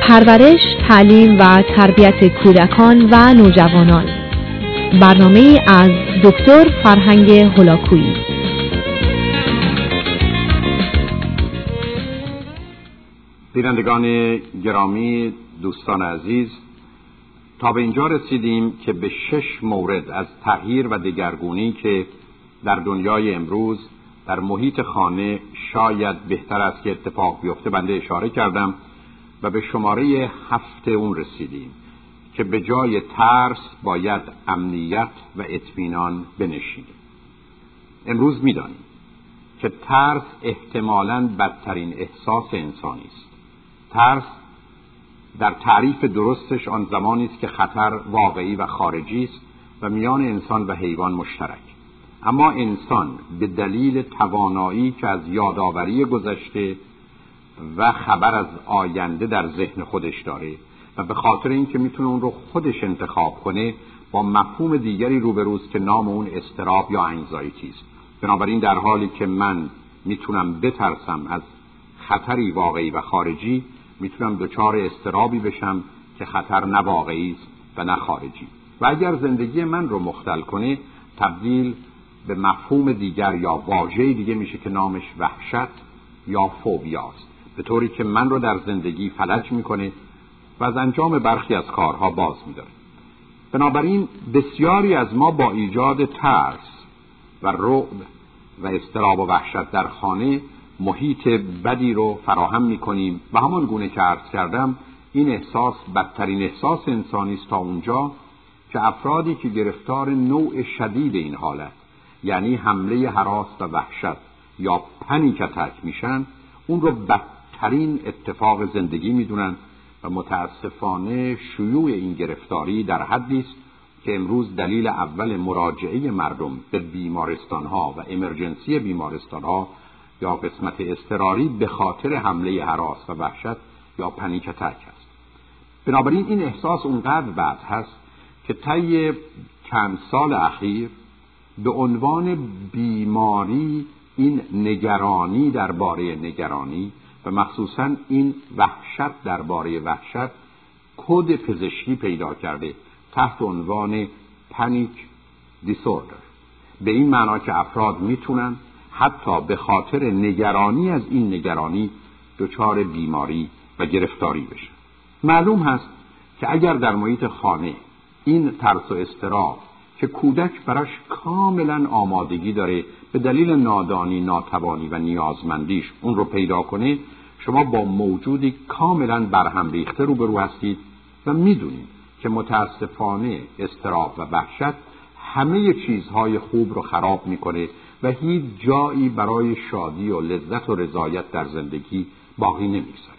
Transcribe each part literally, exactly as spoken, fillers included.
پرورش، تعلیم و تربیت کودکان و نوجوانان. برنامه از دکتر فرهنگ هولاکویی. بینندگان گرامی، دوستان عزیز، تا به اینجا رسیدیم که به شش مورد از تغییر و دگرگونی که در دنیای امروز در محیط خانه شاید بهتر است که اتفاق بیفته بنده اشاره کردم و به شماره هفت اون رسیدیم که به جای ترس باید امنیت و اطمینان بنشینیم. امروز می‌دانیم که ترس احتمالاً بدترین احساس انسانی است. ترس در تعریف درستش آن زمانی است که خطر واقعی و خارجی است و میان انسان و حیوان مشترک. اما انسان به دلیل توانایی که از یادآوری گذشته و خبر از آینده در ذهن خودش داره و به خاطر اینکه میتونه اون رو خودش انتخاب کنه، با مفهوم دیگری روبروست که نام اون اضطراب یا انگزایتی است. بنابراین در حالی که من میتونم بترسم از خطری واقعی و خارجی، میتونم دچار اضطرابی بشم که خطر نه واقعی است و نه خارجی، و اگر زندگی من رو مختل کنه تبدیل به مفهوم دیگر یا واژه دیگه میشه که نامش وحشت یا فوبیاست، به طوری که من رو در زندگی فلج میکنه و از انجام برخی از کارها باز میداره. بنابراین بسیاری از ما با ایجاد ترس و رعب و اضطراب و وحشت در خانه محیط بدی رو فراهم میکنیم و همان گونه که عرض کردم این احساس بدترین احساس انسانی است تا اونجا که افرادی که گرفتار نوع شدید این حالت، یعنی حمله هراس و وحشت یا پنیک اتک میشن، اون رو بدترین اتفاق زندگی میدونن و متاسفانه شیوع این گرفتاری در حدی است که امروز دلیل اول مراجعه مردم به بیمارستان‌ها و امرجنسی بیمارستان‌ها یا قسمت اضطراری به خاطر حمله هراس و وحشت یا پنیک اتک است. بنابراین این احساس اونقدر بد هست که طی چند سال اخیر به عنوان بیماری این نگرانی درباره نگرانی و مخصوصاً این وحشت درباره وحشت کد پزشکی پیدا کرده تحت عنوان پنیک دیسوردر، به این معنا که افراد میتونن حتی به خاطر نگرانی از این نگرانی دچار بیماری و گرفتاری بشن. معلوم هست که اگر در محیط خانه این ترس و اضطراب که کودک براش کاملا آمادگی داره به دلیل نادانی، ناتوانی و نیازمندیش اون رو پیدا کنه، شما با موجودی کاملا برهم ریخته روبرو هستید و میدونید که متاسفانه اضطراب و وحشت همه چیزهای خوب رو خراب میکنه و هیچ جایی برای شادی و لذت و رضایت در زندگی باقی نمیگذاره.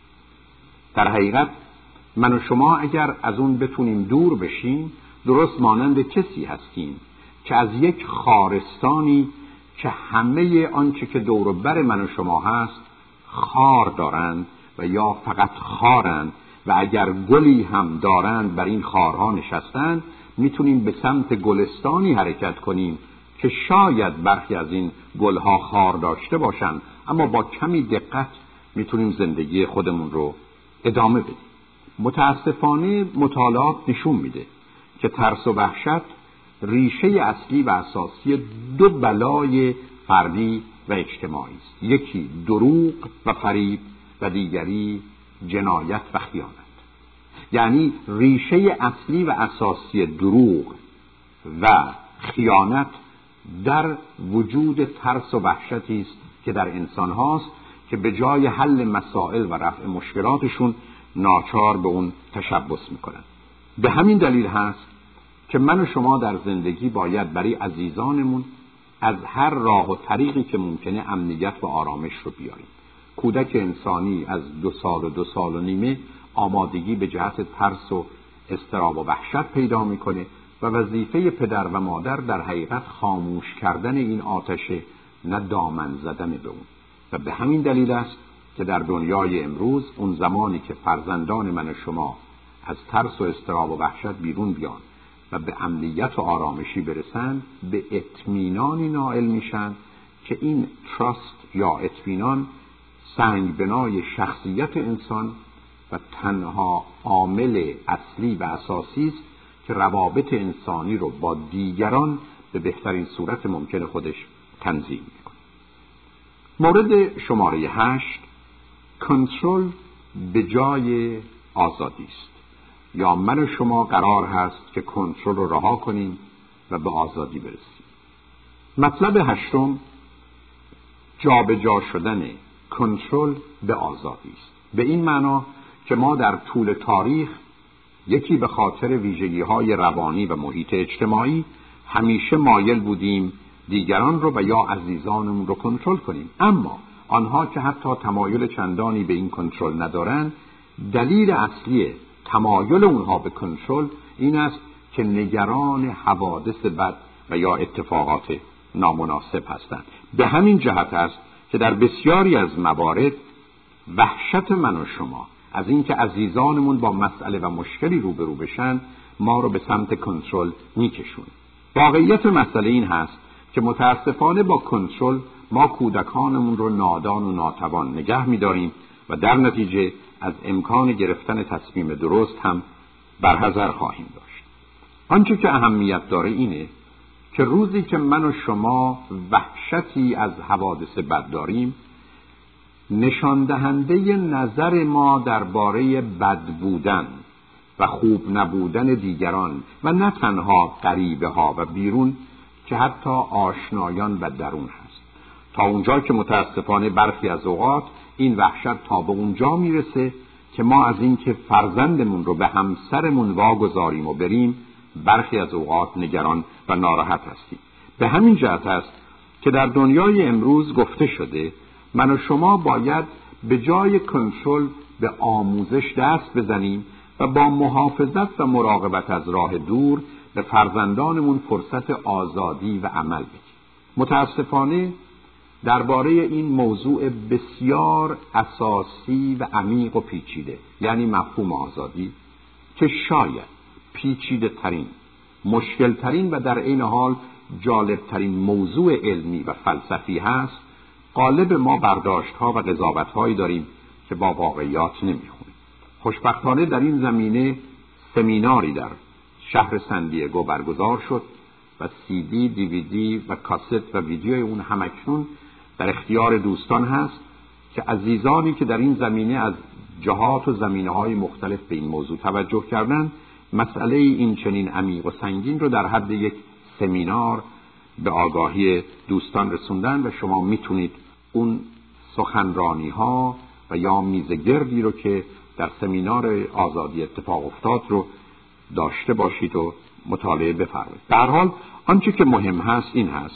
در حقیقت من و شما اگر از اون بتونیم دور بشیم، درست مانند کسی هستیم که از یک خارستانی که همه آنچه که دور و بر من و شما هست خار دارند و یا فقط خارند و اگر گلی هم دارند بر این خارها نشستند، میتونیم به سمت گلستانی حرکت کنیم که شاید برخی از این گلها خار داشته باشند، اما با کمی دقت میتونیم زندگی خودمون رو ادامه بدیم. متاسفانه مطالعات نشون میده که ترس و وحشت ریشه اصلی و اساسی دو بلای فردی و اجتماعی است، یکی دروغ و فریب و دیگری جنایت و خیانت. یعنی ریشه اصلی و اساسی دروغ و خیانت در وجود ترس و وحشتی است که در انسان هاست که به جای حل مسائل و رفع مشکلاتشون ناچار به اون تشبث میکنن. به همین دلیل هست که من و شما در زندگی باید برای عزیزانمون از هر راه و طریقی که ممکنه امنیت و آرامش رو بیاریم. کودک انسانی از دو سال و دو سال و نیمه آمادگی به جهت ترس و اضطراب و وحشت پیدا میکنه و وظیفه پدر و مادر در حقیقت خاموش کردن این آتشه، نه دامن زدن به اون. و به همین دلیل است که در دنیای امروز اون زمانی که فرزندان من و شما از ترس و اضطراب و وحشت بیرون بیان و به امنیت و آرامشی برسن، به اطمینانی نائل میشن که این تراست یا اطمینان سنگ بنای شخصیت انسان و تنها عامل اصلی و اساسی است که روابط انسانی رو با دیگران به بهترین صورت ممکن خودش تنظیم میکنه. مورد شماره هشت، کنترل به جای آزادی است. یا من و شما قرار هست که کنترل رو رها کنیم و به آزادی برسیم. مطلب هشتم، جابجا شدن کنترل به آزادی است. به این معنا که ما در طول تاریخ یکی به خاطر ویژگی‌های روانی و محیط اجتماعی همیشه مایل بودیم دیگران رو و یا عزیزانمون رو کنترل کنیم، اما آنها که حتی تمایل چندانی به این کنترل ندارن، دلیل اصلی تمایل اونها به کنترل این است که نگران حوادث بد و یا اتفاقات نامناسب هستند. به همین جهت است که در بسیاری از موارد وحشت من و شما از اینکه عزیزانمون با مسئله و مشکلی روبرو بشن ما رو به سمت کنترل میکشون. واقعیت مسئله این هست که متاسفانه با کنترل ما کودکانمون رو نادان و ناتوان نگه می‌داریم و در نتیجه از امکان گرفتن تصمیم درست هم برحذر خواهیم داشت. آنچه که اهمیت داره اینه که روزی که من و شما وحشتی از حوادث بد داریم، نشان دهنده نظر ما درباره بد بودن و خوب نبودن دیگران و نه تنها غریبه ها و بیرون که حتی آشنایان و درون هست. تا اونجا که متاسفانه برخی از اوقات این وحشت تا به اونجا میرسه که ما از این که فرزندمون رو به همسرمون واگذاریم و بریم برخی از اوقات نگران و ناراحت هستیم. به همین جهت است که در دنیای امروز گفته شده من و شما باید به جای کنترل به آموزش دست بزنیم و با محافظت و مراقبت از راه دور به فرزندانمون فرصت آزادی و عمل بدیم. متاسفانه درباره این موضوع بسیار اساسی و عمیق و پیچیده، یعنی مفهوم آزادی، که شاید پیچیده ترین، مشکل ترین و در این حال جالب ترین موضوع علمی و فلسفی هست، غالب ما برداشت ها و قضاوت هایی داریم که با واقعیات نمیخونه. خوشبختانه در این زمینه سمیناری در شهر سندیگو برگزار شد و سی دی، دی وی دی و کاست و ویدیوی اون همکنون در اختیار دوستان هست که عزیزانی که در این زمینه از جهات و زمینه‌های مختلف به این موضوع توجه کردند، مسئله این چنین عمیق و سنگین رو در حد یک سمینار به آگاهی دوستان رسوندن و شما میتونید اون سخنرانی ها و یا میزه گردی رو که در سمینار آزادی اتفاق افتاد رو داشته باشید و مطالعه بفرمایید. در هر حال آنچه که مهم هست این هست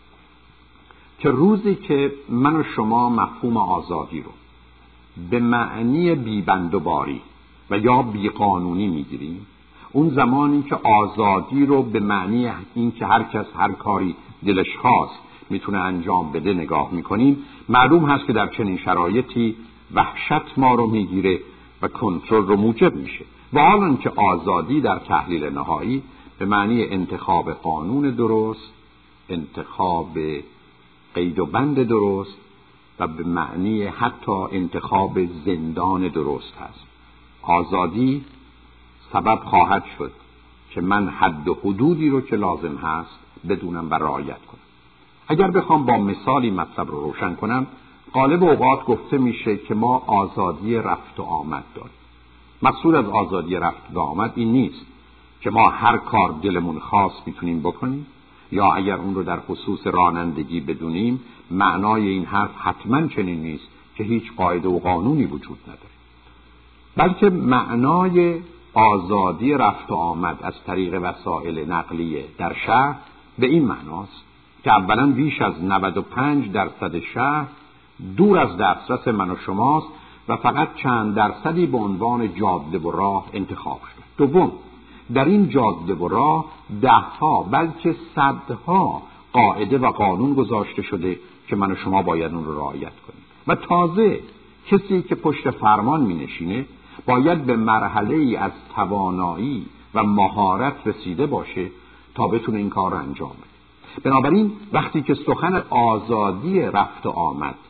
که روزی که من و شما مفهوم آزادی رو به معنی بی‌بندوباری و یا بیقانونی میگیریم، اون زمانی که آزادی رو به معنی این که هر کس هر کاری دلش خواست میتونه انجام بده نگاه میکنیم، معلوم هست که در چنین شرایطی وحشت ما رو میگیره و کنترل رو موجب میشه. و حالا که آزادی در تحلیل نهایی به معنی انتخاب قانون درست، انتخاب قید و بند درست و به معنی حتی انتخاب زندان درست هست. آزادی سبب خواهد شد که من حد و حدودی رو که لازم هست بدونم و رعایت کنم. اگر بخوام با مثالی مطلب رو روشن کنم، غالب اوقات گفته میشه که ما آزادی رفت و آمد داریم. مقصود از آزادی رفت و آمد این نیست که ما هر کار دلمون خواست میتونیم بکنیم، یا اگر اون رو در خصوص رانندگی بدونیم معنای این حرف حتما چنین نیست که هیچ قاعده و قانونی وجود نداره، بلکه معنای آزادی رفت و آمد از طریق وسایل نقلیه در شهر به این معناست که اولا بیش از نود و پنج درصد شهر دور از دسترس من و شماست و فقط چند درصدی به عنوان جاده و راه انتخاب شده. دوم، در این جاده و راه دهها بلکه صدها قاعده و قانون گذاشته شده که من و شما باید اون رو رعایت کنیم. و تازه کسی که پشت فرمان می نشینه باید به مرحله ای از توانایی و مهارت رسیده باشه تا بتونه این کار رو انجام بده. بنابراین وقتی که سخن آزادی رفت و آمد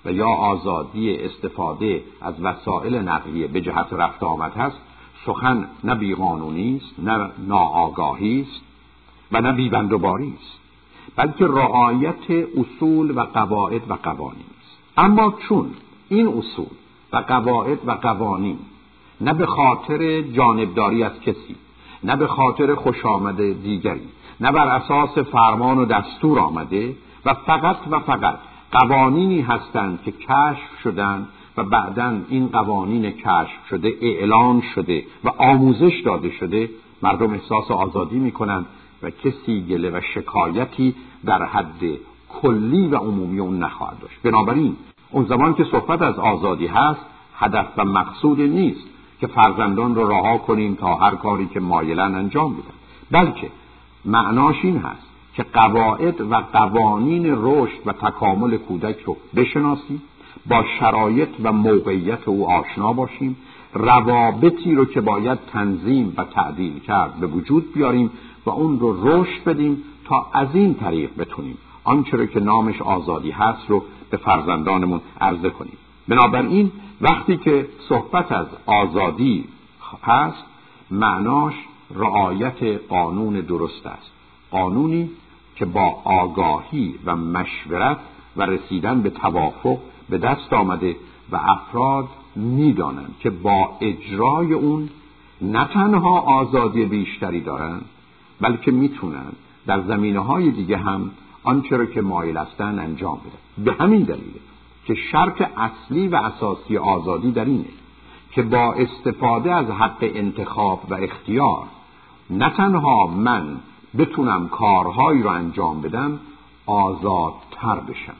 و یا آزادی استفاده از وسایل نقلیه به جهت رفت آمد هست، سخن نه بیقانونی است، نه ناآگاهی است و نه بی‌بندوباری است، بلکه رعایت اصول و قواعد و قوانین است. اما چون این اصول و قواعد و قوانین نه به خاطر جانبداری از کسی، نه به خاطر خوش آمد دیگری، نه بر اساس فرمان و دستور آمده و فقط و فقط قوانینی هستند که کشف شدن و بعداً این قوانین کشف شده اعلان شده و آموزش داده شده، مردم احساس آزادی میکنن و کسی گله و شکایتی در حد کلی و عمومی اون نخواهد داشت. بنابراین اون زمان که صحبت از آزادی هست، هدف و مقصود نیست که فرزندان رو رها کنیم تا هر کاری که مایلن انجام بدن، بلکه معناش این هست که قواعد و قوانین رشد و تکامل کودک رو بشناسیم، با شرایط و موقعیت او آشنا باشیم، روابطی رو که باید تنظیم و تعدیل کرد به وجود بیاریم و اون رو رشد بدیم تا از این طریق بتونیم آنچه رو که نامش آزادی هست رو به فرزندانمون عرضه کنیم. بنابراین وقتی که صحبت از آزادی هست، معناش رعایت قانون درست است، قانونی که با آگاهی و مشورت و رسیدن به توافق به دست آمده و افراد میدانند که با اجرای اون نه تنها آزادی بیشتری دارند، بلکه میتونن در زمینه‌های دیگه هم آنچه را که مایل هستند انجام بدن. به همین دلیل که شرط اصلی و اساسی آزادی در اینه که با استفاده از حق انتخاب و اختیار نه تنها من بتونم کارهایی رو انجام بدم، آزادتر بشم.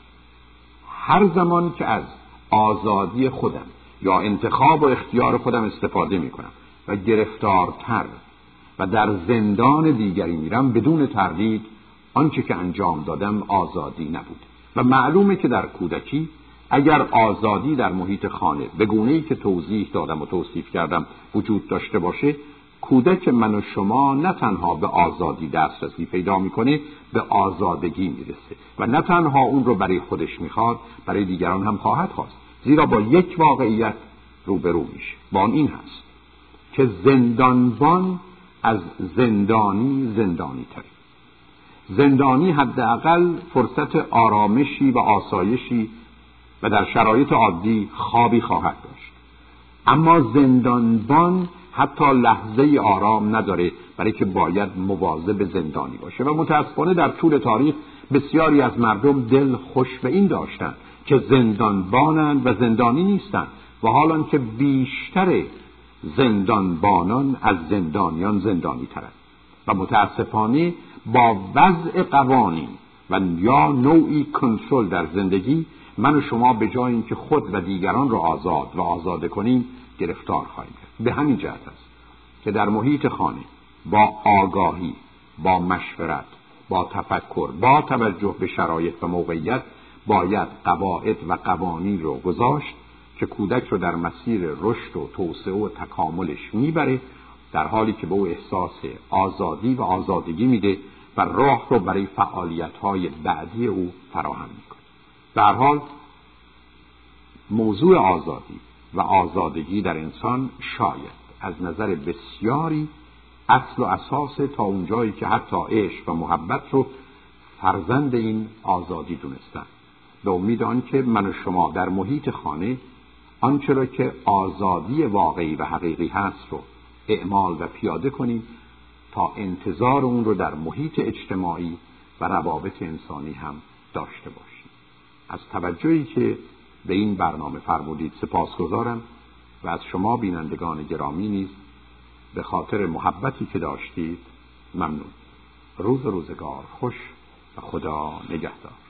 هر زمان که از آزادی خودم یا انتخاب و اختیار خودم استفاده میکنم و گرفتارتر و در زندان دیگری میرم، بدون تردید آنچه که انجام دادم آزادی نبود. و معلومه که در کودکی اگر آزادی در محیط خانه به گونه‌ای که توضیح دادم و توصیف کردم وجود داشته باشه، کودک من و شما نه تنها به آزادی دسترسی پیدا میکنه، به آزادگی میرسه و نه تنها اون رو برای خودش میخواد، برای دیگران هم خواهد خواست. زیرا با یک واقعیت روبرو میشه، با این هست که زندانبان از زندانی زندانی تره. زندانی حداقل فرصت آرامشی و آسایشی و در شرایط عادی خوابی خواهد داشت، اما زندانبان حتی لحظه آرام نداره، برای که باید مواظب زندانی باشه. و متاسفانه در طول تاریخ بسیاری از مردم دل خوش به این داشتن که زندانبانند و زندانی نیستند، و حالا که بیشتر زندانبانان از زندانیان زندانی ترند. و متاسفانه با وضع قوانین و یا نوعی کنترل در زندگی، من و شما به جای اینکه خود و دیگران رو آزاد و آزاده کنیم، گرفتار خواهیم کرد. به همین جهت است که در محیط خانه با آگاهی، با مشورت، با تفکر، با توجه به شرایط و موقعیت باید قواعد و قوانین رو گذاشت که کودک رو در مسیر رشد و توسعه و تکاملش میبره، در حالی که به او احساس آزادی و آزادگی میده و راه رو برای فعالیت‌های بعدی او فراهم میکنه. در حال موضوع آزادی و آزادگی در انسان شاید از نظر بسیاری اصل و اساس تا اونجایی که حتی عشق و محبت رو فرزند این آزادی دونستن. به امید آن که من و شما در محیط خانه آنچه را که آزادی واقعی و حقیقی هست رو اعمال و پیاده کنیم تا انتظار اون رو در محیط اجتماعی و روابط انسانی هم داشته باشیم. از توجهی که به این برنامه فرمودید سپاسگزارم و از شما بینندگان گرامی نیز به خاطر محبتی که داشتید ممنون. روز روزگار خوش و خدا نگهدار.